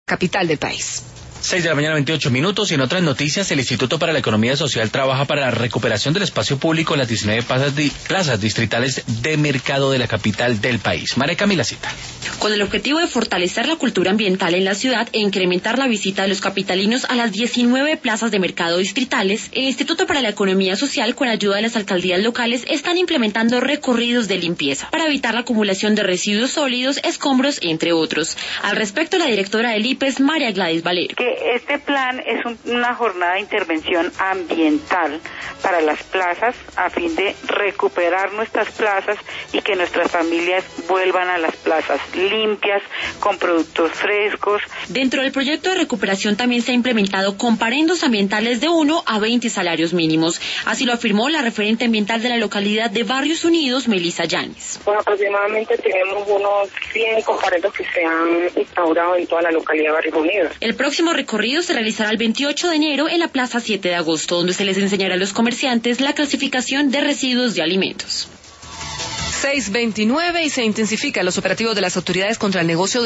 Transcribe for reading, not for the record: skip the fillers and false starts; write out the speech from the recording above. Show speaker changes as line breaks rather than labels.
capital del país.
6:28 y en otras noticias, el Instituto para la Economía Social trabaja para la recuperación del espacio público en las 19 plazas distritales de mercado de la capital del país. María Camila Cita.
Con el objetivo de fortalecer la cultura ambiental en la ciudad e incrementar la visita de los capitalinos a las 19 plazas de mercado distritales, el Instituto para la Economía Social, con ayuda de las alcaldías locales, están implementando recorridos de limpieza para evitar la acumulación de residuos sólidos, escombros, entre otros. Al respecto, la directora del IPES, María Gladys Valero.
Este plan es una jornada de intervención ambiental para las plazas a fin de recuperar nuestras plazas y que nuestras familias vuelvan a las plazas limpias, con productos frescos.
Dentro del proyecto de recuperación también se ha implementado comparendos ambientales de 1 a 20 salarios mínimos. Así lo afirmó la referente ambiental de la localidad de Barrios Unidos, Melissa Yáñez.
Pues aproximadamente tenemos unos 100 comparendos que se han instaurado en toda la localidad de Barrios Unidos.
El próximo recorrido se realizará el 28 de enero en la Plaza 7 de Agosto, donde se les enseñará a los comerciantes la clasificación de residuos de alimentos.
6:29 y se intensifican los operativos de las autoridades contra el negocio de